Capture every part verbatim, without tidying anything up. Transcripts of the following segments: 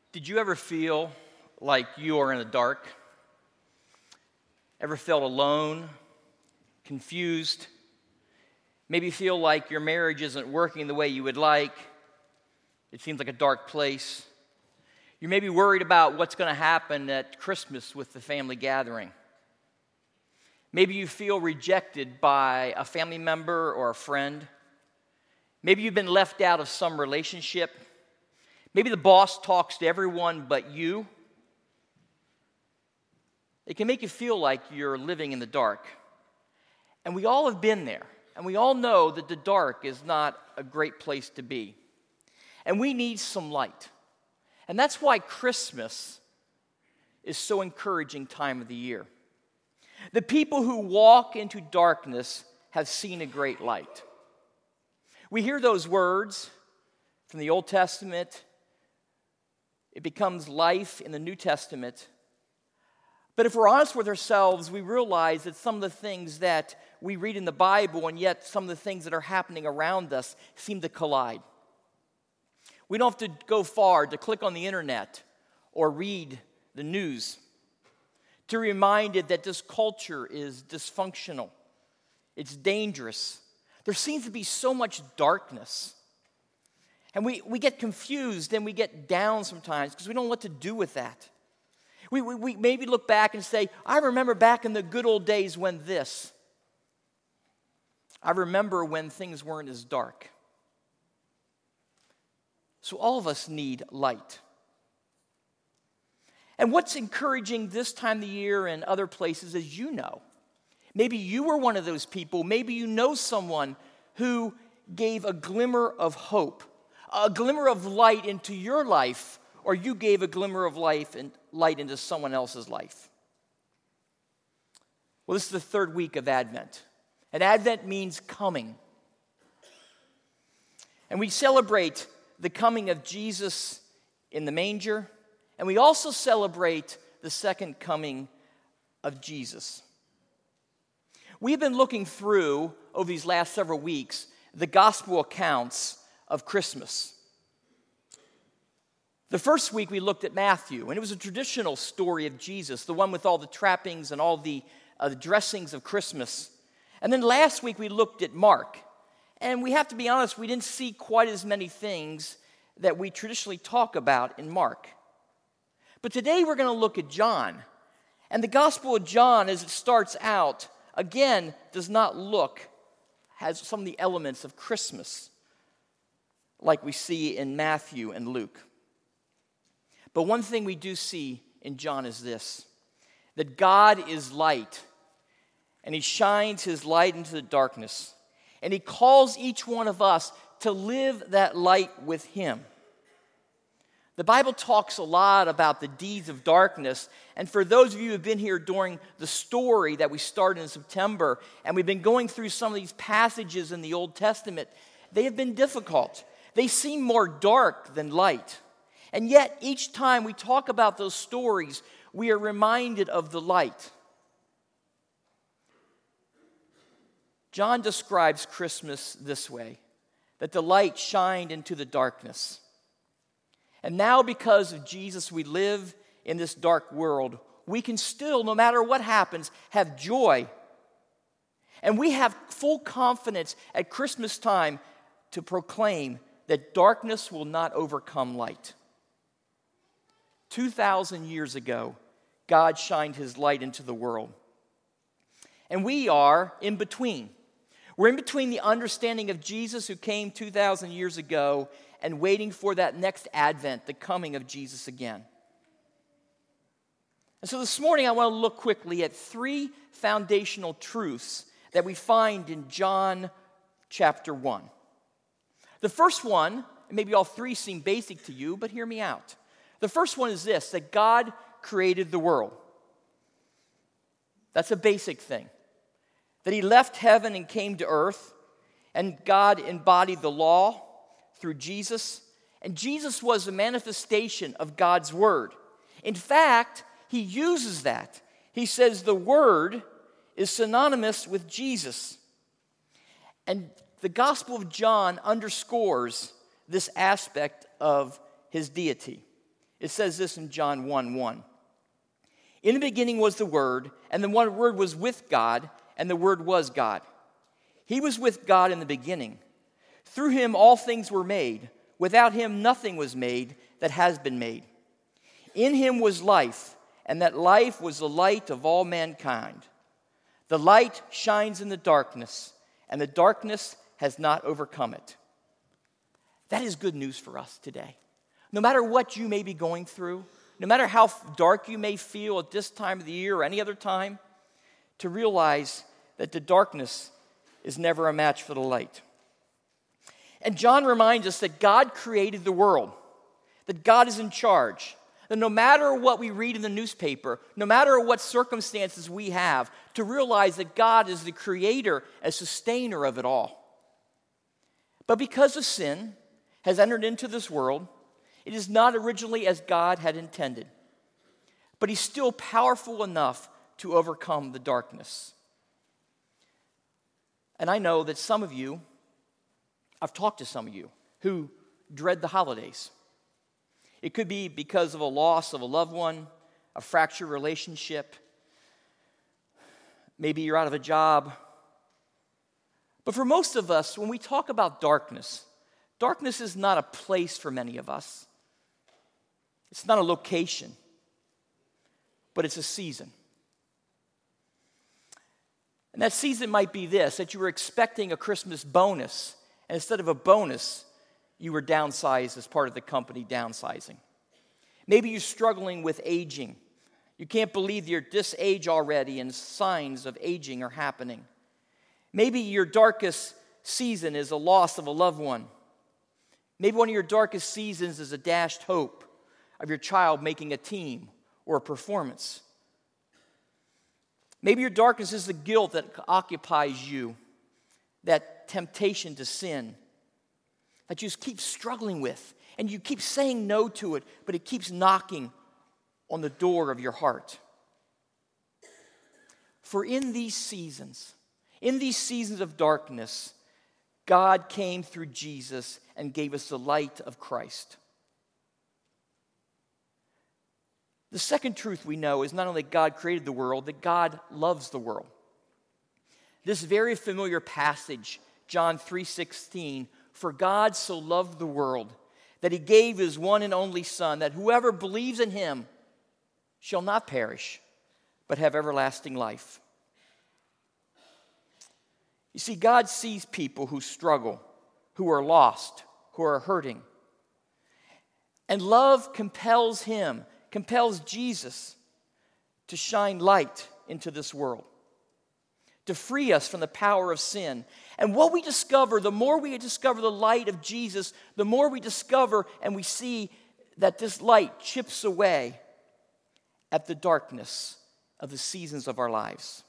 Did you ever feel like you are in the dark? Ever felt alone, confused? Maybe feel like your marriage isn't working the way you would like? It seems like a dark place. You may be worried about what's going to happen at Christmas with the family gathering. Maybe you feel rejected by a family member or a friend. Maybe you've been left out of some relationship. Maybe the boss talks to everyone but you. It can make you feel like you're living in the dark. And we all have been there. And we all know that the dark is not a great place to be. And we need some light. And that's why Christmas is so encouraging time of the year. The people who walk into darkness have seen a great light. We hear those words from the Old Testament. It becomes life in the New Testament. But if we're honest with ourselves, we realize that some of the things that we read in the Bible and yet some of the things that are happening around us seem to collide. We don't have to go far to click on the internet or read the news to be reminded that this culture is dysfunctional. It's dangerous. There seems to be so much darkness. And we, we get confused and we get down sometimes because we don't know what to do with that. We, we, we maybe look back and say, I remember back in the good old days when this. I remember when things weren't as dark. So all of us need light. And what's encouraging this time of the year and other places is you know. Maybe you were one of those people. Maybe you know someone who gave a glimmer of hope, a glimmer of light into your life, or you gave a glimmer of life and light into someone else's life. Well, this is the third week of Advent. And Advent means coming. And we celebrate the coming of Jesus in the manger, and we also celebrate the second coming of Jesus. We've been looking through, over these last several weeks, the gospel accounts of Christmas. The first week we looked at Matthew, and it was a traditional story of Jesus, the one with all the trappings and all the, uh, the dressings of Christmas. And then last week we looked at Mark, and we have to be honest, we didn't see quite as many things that we traditionally talk about in Mark. But today we're going to look at John. And the Gospel of John, as it starts out, again, does not look, has some of the elements of Christmas, like we see in Matthew and Luke. But one thing we do see in John is this, that God is light, and he shines his light into the darkness, and he calls each one of us to live that light with him. The Bible talks a lot about the deeds of darkness, and for those of you who have been here during the story that we started in September, and we've been going through some of these passages in the Old Testament, they have been difficult. They seem more dark than light. And yet, each time we talk about those stories, we are reminded of the light. John describes Christmas this way, that the light shined into the darkness. And now, because of Jesus, we live in this dark world. We can still, no matter what happens, have joy. And we have full confidence at Christmas time to proclaim that darkness will not overcome light. two thousand years ago, God shined his light into the world. And we are in between. We're in between the understanding of Jesus who came two thousand years ago and waiting for that next Advent, the coming of Jesus again. And so this morning I want to look quickly at three foundational truths that we find in John chapter one. The first one, and maybe all three seem basic to you, but hear me out. The first one is this, that God created the world. That's a basic thing. That he left heaven and came to earth, and God embodied the law through Jesus, and Jesus was a manifestation of God's word. In fact, he uses that. He says the word is synonymous with Jesus. And the Gospel of John underscores this aspect of his deity. It says this in John one one. In the beginning was the Word, and the one Word was with God, and the Word was God. He was with God in the beginning. Through him all things were made. Without him nothing was made that has been made. In him was life, and that life was the light of all mankind. The light shines in the darkness, and the darkness has not overcome it. That is good news for us today. No matter what you may be going through, no matter how dark you may feel at this time of the year or any other time, to realize that the darkness is never a match for the light. And John reminds us that God created the world, that God is in charge, that no matter what we read in the newspaper, no matter what circumstances we have, to realize that God is the creator and sustainer of it all. But because of sin has entered into this world, it is not originally as God had intended. But he's still powerful enough to overcome the darkness. And I know that some of you, I've talked to some of you who dread the holidays. It could be because of a loss of a loved one, a fractured relationship. Maybe you're out of a job. But for most of us, when we talk about darkness, darkness is not a place for many of us. It's not a location, but it's a season. And that season might be this, that you were expecting a Christmas bonus, and instead of a bonus, you were downsized as part of the company downsizing. Maybe you're struggling with aging. You can't believe you're this age already, and signs of aging are happening. Maybe your darkest season is a loss of a loved one. Maybe one of your darkest seasons is a dashed hope of your child making a team or a performance. Maybe your darkness is the guilt that occupies you, that temptation to sin, that you just keep struggling with, and you keep saying no to it, but it keeps knocking on the door of your heart. For in these seasons, in these seasons of darkness, God came through Jesus and gave us the light of Christ. The second truth we know is not only God created the world, that God loves the world. This very familiar passage, John three sixteen, for God so loved the world that he gave his one and only Son, that whoever believes in him shall not perish, but have everlasting life. You see, God sees people who struggle, who are lost, who are hurting. And love compels him, compels Jesus to shine light into this world, to free us from the power of sin. And what we discover, the more we discover the light of Jesus, the more we discover and we see that this light chips away at the darkness of the seasons of our lives.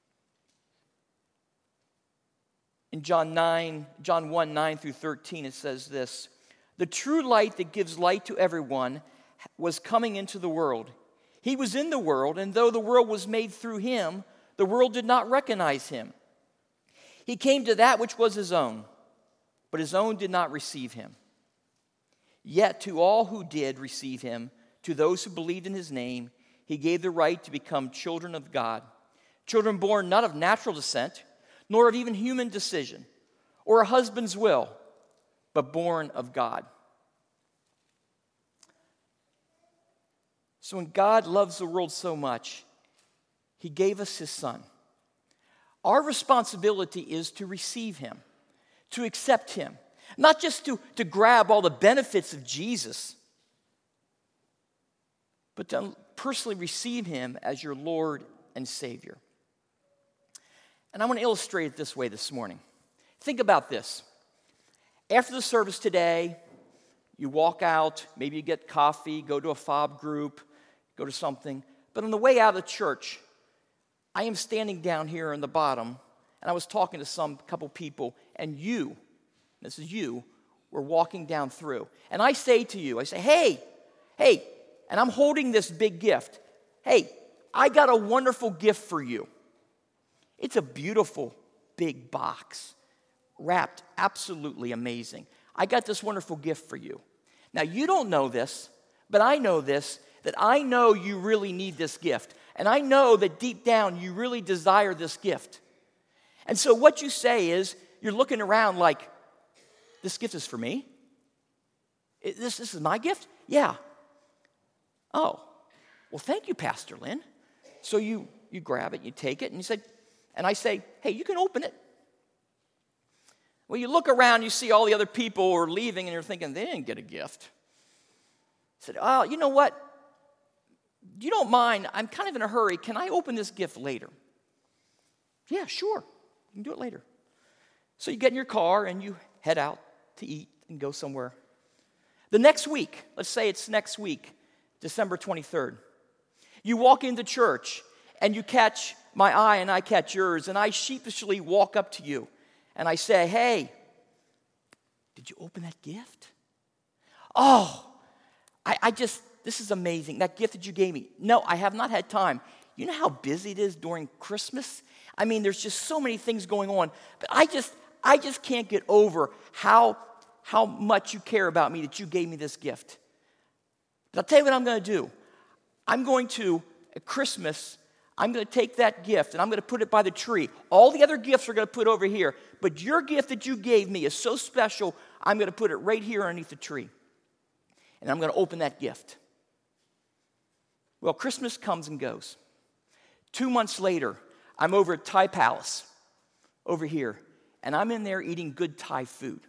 In John nine, John one, nine through thirteen, it says this, the true light that gives light to everyone was coming into the world. He was in the world, and though the world was made through him, the world did not recognize him. He came to that which was his own, but his own did not receive him. Yet to all who did receive him, to those who believed in his name, he gave the right to become children of God, children born not of natural descent, nor of even human decision, or a husband's will, but born of God. So when God loves the world so much, he gave us his Son. Our responsibility is to receive him, to accept him, not just to, to grab all the benefits of Jesus, but to personally receive him as your Lord and Savior. And I want to illustrate it this way this morning. Think about this. After the service today, you walk out, maybe you get coffee, go to a fob group, go to something. But on the way out of the church, I am standing down here in the bottom, and I was talking to some couple people, and you, this is you, were walking down through. And I say to you, I say, hey, hey, and I'm holding this big gift. Hey, I got a wonderful gift for you. It's a beautiful big box, wrapped absolutely amazing. I got this wonderful gift for you. Now, you don't know this, But I know this, that I know you really need this gift. And I know that deep down you really desire this gift. And so what you say is, you're looking around like, this gift is for me? This, this is my gift? Yeah. Oh, well, thank you, Pastor Lynn. So you, you grab it, you take it, and you say, and I say, hey, you can open it. Well, you look around, you see all the other people are leaving, and you're thinking, they didn't get a gift. I said, oh, you know what? You don't mind, I'm kind of in a hurry. Can I open this gift later? Yeah, sure. You can do it later. So you get in your car, and you head out to eat and go somewhere. The next week, let's say it's next week, December twenty-third, you walk into church, and you catch my eye, and I catch yours, and I sheepishly walk up to you, and I say, hey, did you open that gift? Oh, I, I just, this is amazing, that gift that you gave me. No, I have not had time. You know how busy it is during Christmas? I mean, there's just so many things going on, but I just, I just can't get over how, how much you care about me that you gave me this gift. But I'll tell you what I'm going to do. I'm going to, at Christmas, I'm going to take that gift and I'm going to put it by the tree. All the other gifts are going to put over here, but your gift that you gave me is so special, I'm going to put it right here underneath the tree. And I'm going to open that gift. Well, Christmas comes and goes. Two months later, I'm over at Thai Palace, over here, and I'm in there eating good Thai food.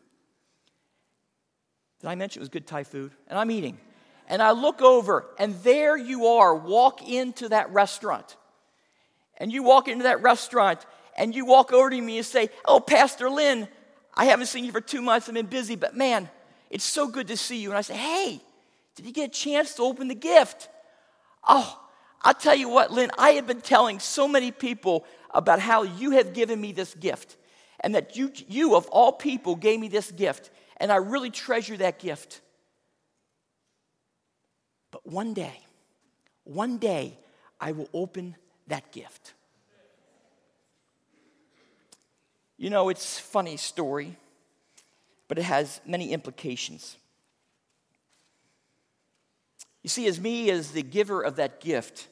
Did I mention it was good Thai food? And I'm eating. And I look over, and there you are, walk into that restaurant. And you walk into that restaurant, and you walk over to me and say, oh, Pastor Lynn, I haven't seen you for two months. I've been busy, but man, it's so good to see you. And I say, hey, did you get a chance to open the gift? Oh, I'll tell you what, Lynn, I have been telling so many people about how you have given me this gift, and that you, you of all people, gave me this gift, and I really treasure that gift. But one day, one day, I will open that gift. You know, it's a funny story, but it has many implications. You see, as me, as the giver of that gift,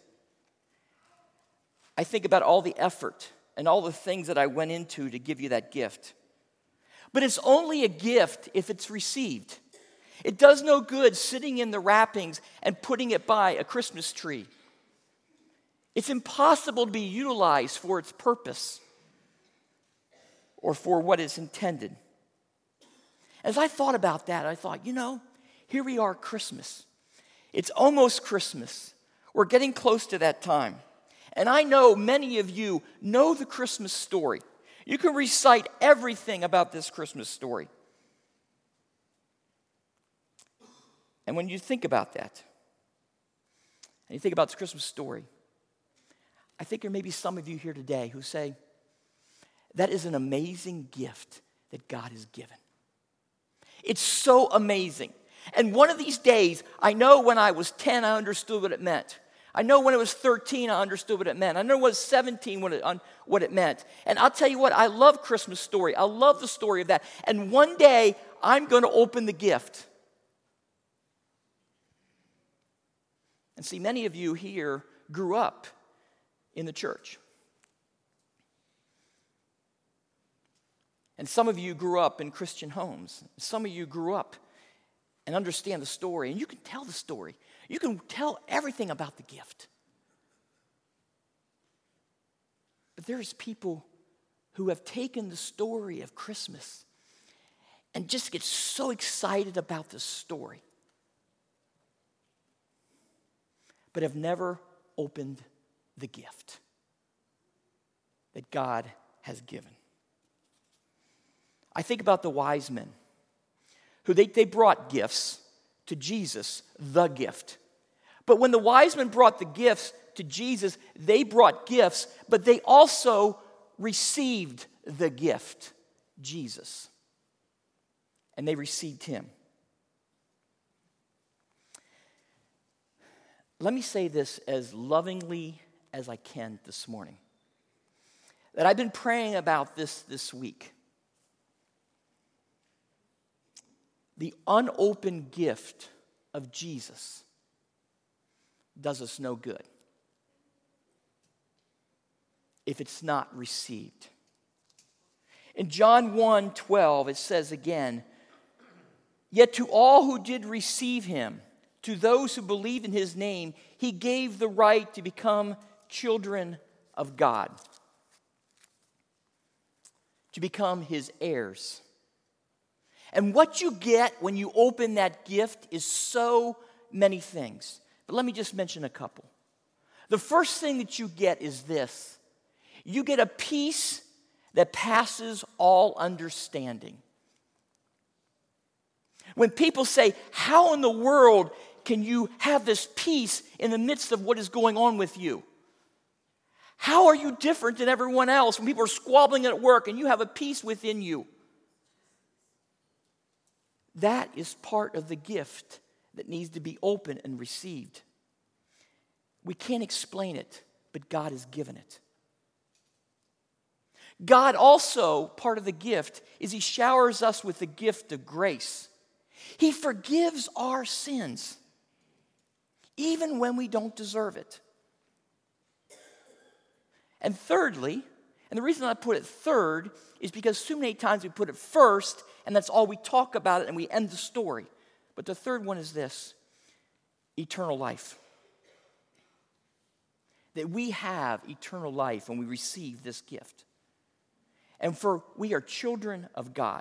I think about all the effort and all the things that I went into to give you that gift. But it's only a gift if it's received. It does no good sitting in the wrappings and putting it by a Christmas tree. It's impossible to be utilized for its purpose or for what is intended. As I thought about that, I thought, you know, here we are, Christmas. It's almost Christmas. We're getting close to that time. And I know many of you know the Christmas story. You can recite everything about this Christmas story. And when you think about that, and you think about the Christmas story, I think there may be some of you here today who say, that is an amazing gift that God has given. It's so amazing. And one of these days, I know when I was ten, I understood what it meant. I know when I was thirteen, I understood what it meant. I know when I was seventeen, what it, um, what it meant. And I'll tell you what, I love Christmas story. I love the story of that. And one day, I'm going to open the gift. And see, many of you here grew up in the church. And some of you grew up in Christian homes. Some of you grew up and understand the story. And you can tell the story. You can tell everything about the gift. But there's people who have taken the story of Christmas and just get so excited about the story, but have never opened the gift that God has given. I think about the wise men who they, they brought gifts to Jesus, the gift. But when the wise men brought the gifts to Jesus, they brought gifts, but they also received the gift, Jesus. And they received him. Let me say this as lovingly as I can this morning. That I've been praying about this this week. The unopened gift of Jesus does us no good if it's not received. In John one twelve, it says again, "Yet to all who did receive him, to those who believe in his name, he gave the right to become children of God," to become his heirs. And what you get when you open that gift is so many things. But let me just mention a couple. The first thing that you get is this. You get a peace that passes all understanding. When people say, how in the world can you have this peace in the midst of what is going on with you? How are you different than everyone else when people are squabbling at work and you have a peace within you? That is part of the gift that needs to be opened and received. We can't explain it, but God has given it. God also, part of the gift, is he showers us with the gift of grace. He forgives our sins, even when we don't deserve it. And thirdly, and the reason I put it third is because too many times we put it first, and that's all we talk about it, and we end the story. But the third one is this: eternal life. That we have eternal life when we receive this gift. And for we are children of God.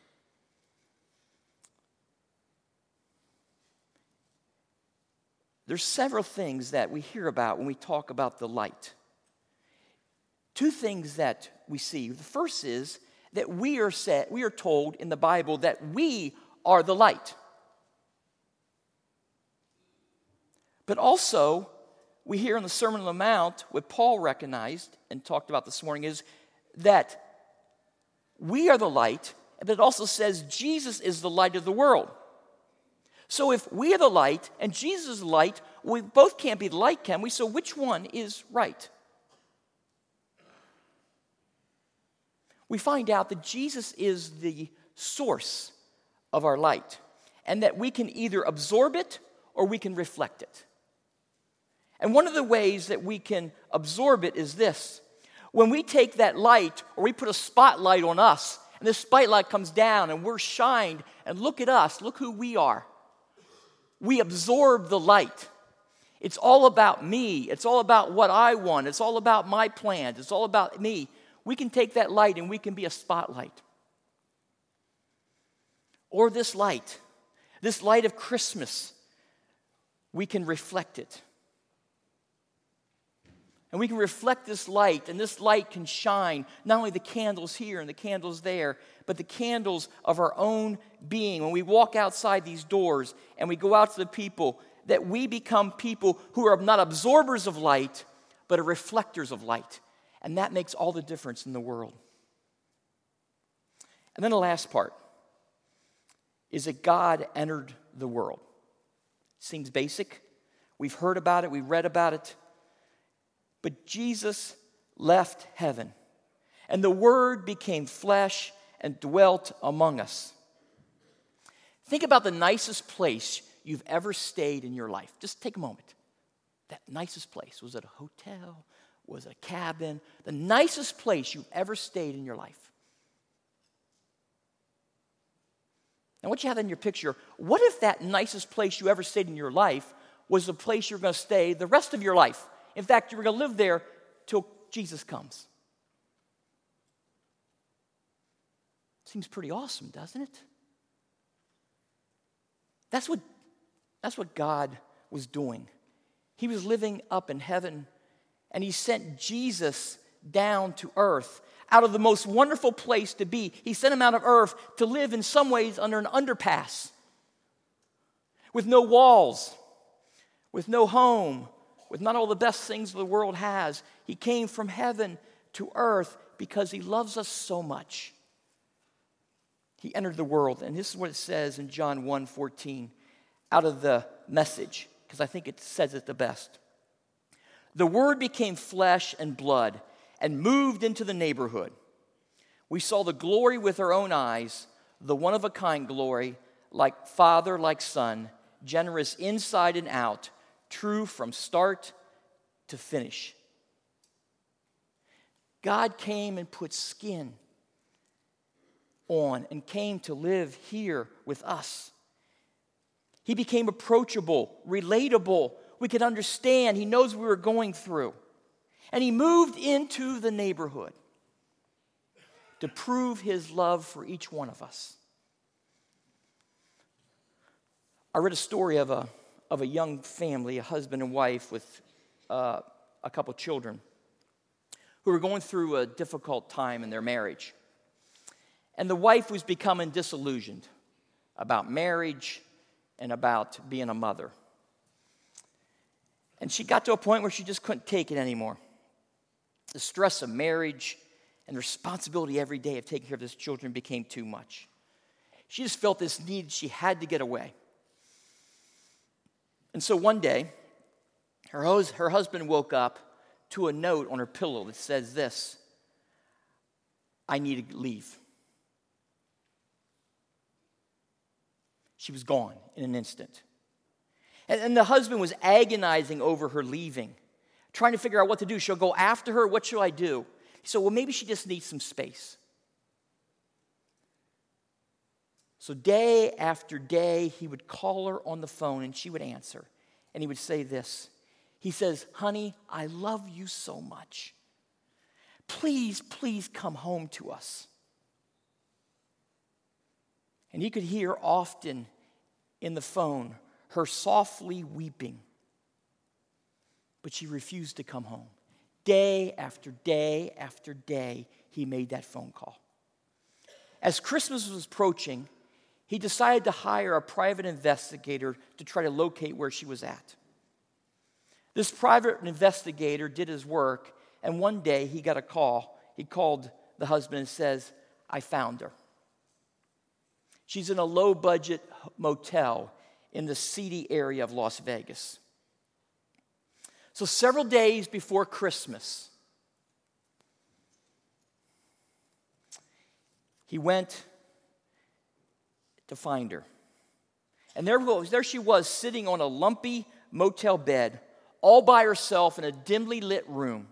There's several things that we hear about when we talk about the light. Two things that we see. The first is that we are set, we are told in the Bible that we are the light. But also, we hear in the Sermon on the Mount, what Paul recognized and talked about this morning, is that we are the light, but it also says Jesus is the light of the world. So if we are the light and Jesus is the light, we both can't be the light, can we? So which one is right? We find out that Jesus is the source of our light, and that we can either absorb it or we can reflect it. And one of the ways that we can absorb it is this. When we take that light, or we put a spotlight on us, and this spotlight comes down and we're shined, and look at us, look who we are. We absorb the light. It's all about me. It's all about what I want. It's all about my plans. It's all about me. We can take that light and we can be a spotlight. Or this light, this light of Christmas, we can reflect it. And we can reflect this light, and this light can shine not only the candles here and the candles there, but the candles of our own being. When we walk outside these doors and we go out to the people, that we become people who are not absorbers of light, but are reflectors of light. And that makes all the difference in the world. And then the last part is that God entered the world. Seems basic. We've heard about it. We've read about it. But Jesus left heaven, and the Word became flesh and dwelt among us. Think about the nicest place you've ever stayed in your life. Just take a moment. That nicest place. Was it a hotel? Was it a cabin? The nicest place you've ever stayed in your life. Now, what you have in your picture, what if that nicest place you ever stayed in your life was the place you're going to stay the rest of your life? In fact, you're going to live there till Jesus comes. Seems pretty awesome, doesn't it? That's what, that's what God was doing. He was living up in heaven, and he sent Jesus down to earth. Out of the most wonderful place to be, he sent him out of earth to live in some ways under an underpass, with no walls, with no home, with not all the best things the world has. He came from heaven to earth because he loves us so much. He entered the world, and this is what it says in John one fourteen, out of the Message, because I think it says it the best. The Word became flesh and blood and moved into the neighborhood. We saw the glory with our own eyes, the one-of-a-kind glory, like Father, like Son, generous inside and out, true from start to finish. God came and put skin on and came to live here with us. He became approachable, relatable. We could understand. He knows what we were going through. And he moved into the neighborhood to prove his love for each one of us. I read a story of a, of a young family, a husband and wife with uh, a couple children, who were going through a difficult time in their marriage. And the wife was becoming disillusioned about marriage and about being a mother. And she got to a point where she just couldn't take it anymore. The stress of marriage and the responsibility every day of taking care of these children became too much. She just felt this need. She had to get away. And so one day, her, hus- her husband woke up to a note on her pillow that says this: I need to leave. She was gone in an instant. And, and the husband was agonizing over her leaving, trying to figure out what to do. She'll go after her. What shall I do? He said, well, maybe she just needs some space. So day after day, he would call her on the phone and she would answer. And he would say this. He says, honey, I love you so much. Please, please come home to us. And he could hear often in the phone her softly weeping. But she refused to come home. Day after day after day, he made that phone call. As Christmas was approaching, he decided to hire a private investigator to try to locate where she was at. This private investigator did his work, and one day he got a call. He called the husband and says, I found her. She's in a low-budget motel in the seedy area of Las Vegas. So several days before Christmas, he went to find her. And there, was, there she was, sitting on a lumpy motel bed, all by herself in a dimly lit room.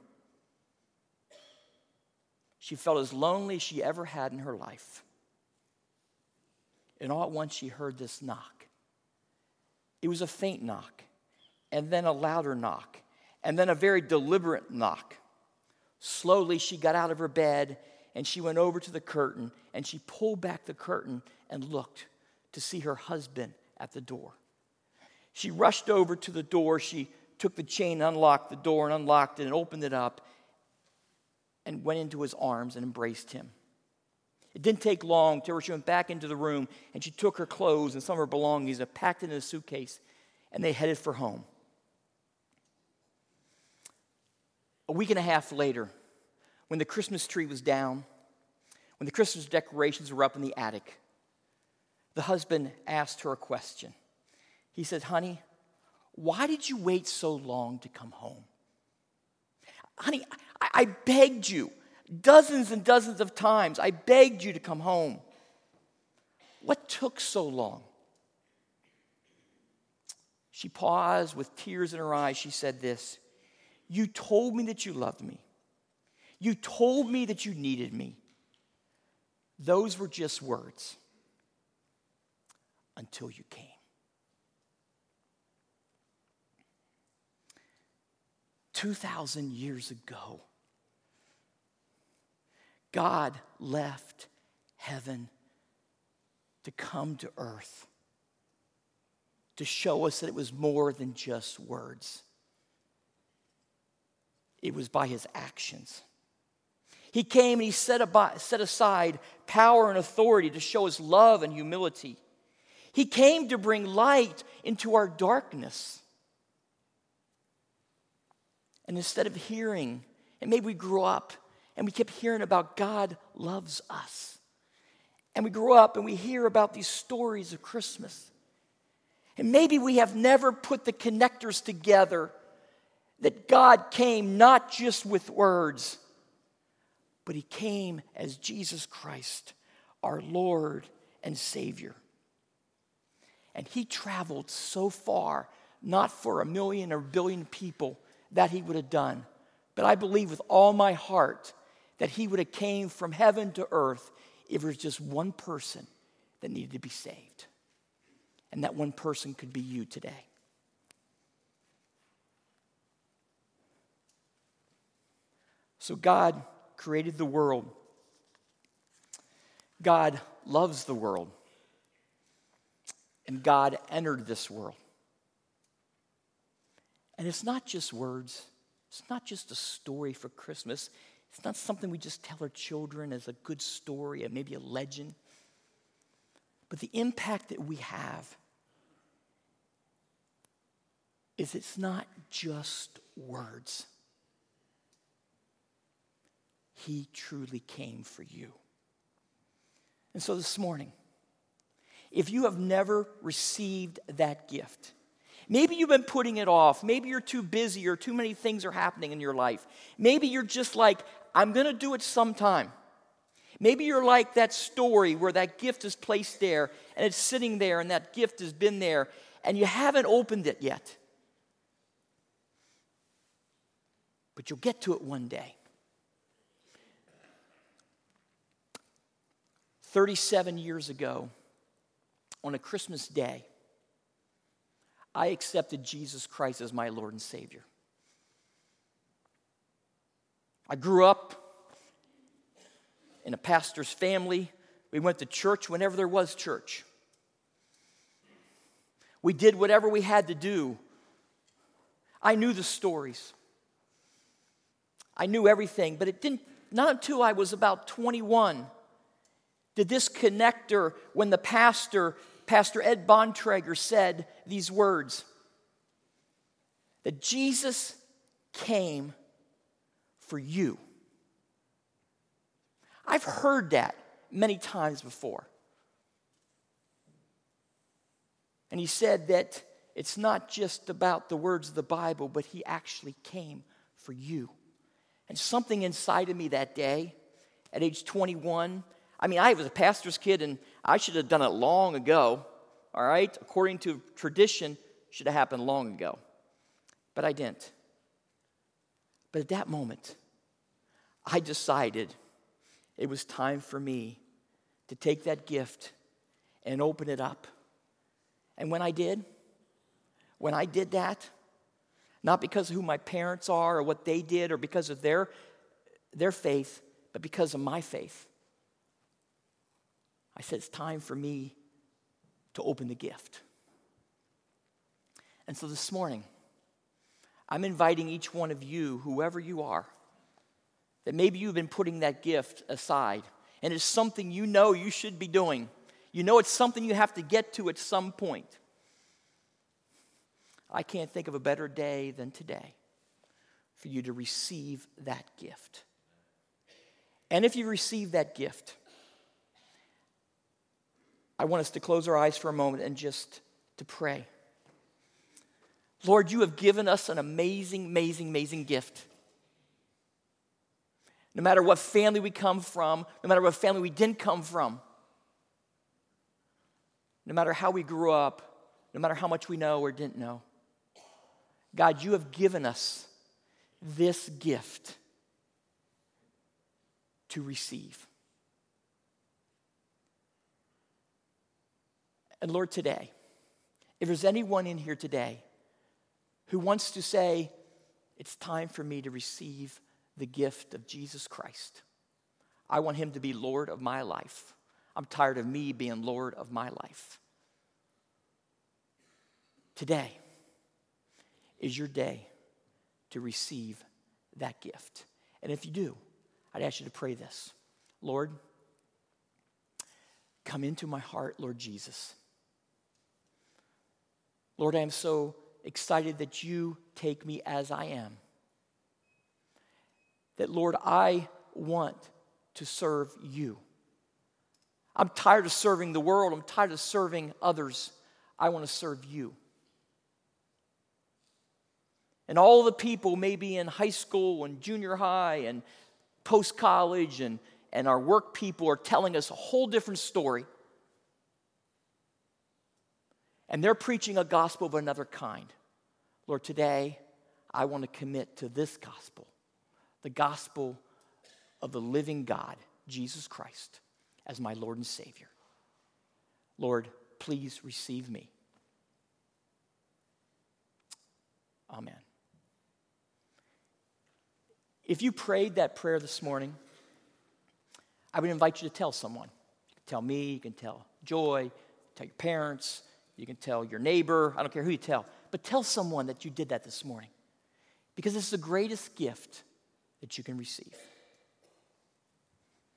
She felt as lonely as she ever had in her life. And all at once she heard this knock. It was a faint knock, and then a louder knock, and then a very deliberate knock. Slowly she got out of her bed, and she went over to the curtain, and she pulled back the curtain and looked to see her husband at the door. She rushed over to the door. She took the chain, unlocked the door, and unlocked it, and opened it up, and went into his arms and embraced him. It didn't take long till she went back into the room, and she took her clothes and some of her belongings and packed it in a suitcase, and they headed for home. A week and a half later, when the Christmas tree was down, when the Christmas decorations were up in the attic, the husband asked her a question. He said, honey, why did you wait so long to come home? Honey, I, I begged you dozens and dozens of times. I begged you to come home. What took so long? She paused with tears in her eyes. She said this, you told me that you loved me. You told me that you needed me. Those were just words until you came. Two thousand years ago, God left heaven to come to earth to show us that it was more than just words. It was by his actions. He came and he set, ab- set aside power and authority to show his love and humility. He came to bring light into our darkness. And instead of hearing, and maybe we grew up and we kept hearing about God loves us. And we grew up and we hear about these stories of Christmas. And maybe we have never put the connectors together that God came not just with words, but he came as Jesus Christ, our Lord and Savior. And he traveled so far, not for a million or billion people that he would have done, but I believe with all my heart that he would have came from heaven to earth if there was just one person that needed to be saved. And that one person could be you today. So God created the world. God loves the world. And God entered this world. And it's not just words. It's not just a story for Christmas. It's not something we just tell our children as a good story and maybe a legend. But the impact that we have is it's not just words. He truly came for you. And so this morning, if you have never received that gift, maybe you've been putting it off. Maybe you're too busy or too many things are happening in your life. Maybe you're just like, I'm going to do it sometime. Maybe you're like that story where that gift is placed there and it's sitting there and that gift has been there and you haven't opened it yet. But you'll get to it one day. thirty-seven years ago, on a Christmas day, I accepted Jesus Christ as my Lord and Savior. I grew up in a pastor's family. We went to church whenever there was church. We did whatever we had to do. I knew the stories. I knew everything, but it didn't, not until I was about twenty-one did this connector, when the pastor, Pastor Ed Bontrager, said these words, that Jesus came for you. I've heard that many times before. And he said that it's not just about the words of the Bible, but he actually came for you. And something inside of me that day, at age twenty-one, I mean, I was a pastor's kid, and I should have done it long ago, all right? According to tradition, should have happened long ago. But I didn't. But at that moment, I decided it was time for me to take that gift and open it up. And when I did, when I did that, not because of who my parents are or what they did or because of their, their faith, but because of my faith, I said, it's time for me to open the gift. And so this morning, I'm inviting each one of you, whoever you are, that maybe you've been putting that gift aside, and it's something you know you should be doing. You know it's something you have to get to at some point. I can't think of a better day than today for you to receive that gift. And if you receive that gift, I want us to close our eyes for a moment and just to pray. Lord, you have given us an amazing, amazing, amazing gift. No matter what family we come from, no matter what family we didn't come from, no matter how we grew up, no matter how much we know or didn't know, God, you have given us this gift to receive. And Lord, today, if there's anyone in here today who wants to say, it's time for me to receive the gift of Jesus Christ. I want him to be Lord of my life. I'm tired of me being Lord of my life. Today is your day to receive that gift. And if you do, I'd ask you to pray this. Lord, come into my heart, Lord Jesus. Lord, I am so excited that you take me as I am. That, Lord, I want to serve you. I'm tired of serving the world. I'm tired of serving others. I want to serve you. And all the people maybe in high school and junior high and post-college and, and our work people are telling us a whole different story. And they're preaching a gospel of another kind. Lord, today I want to commit to this gospel, the gospel of the living God, Jesus Christ, as my Lord and Savior. Lord, please receive me. Amen. If you prayed that prayer this morning, I would invite you to tell someone. You can tell me, you can tell Joy, tell your parents, you can tell your neighbor. I don't care who you tell, but tell someone that you did that this morning, because this is the greatest gift that you can receive.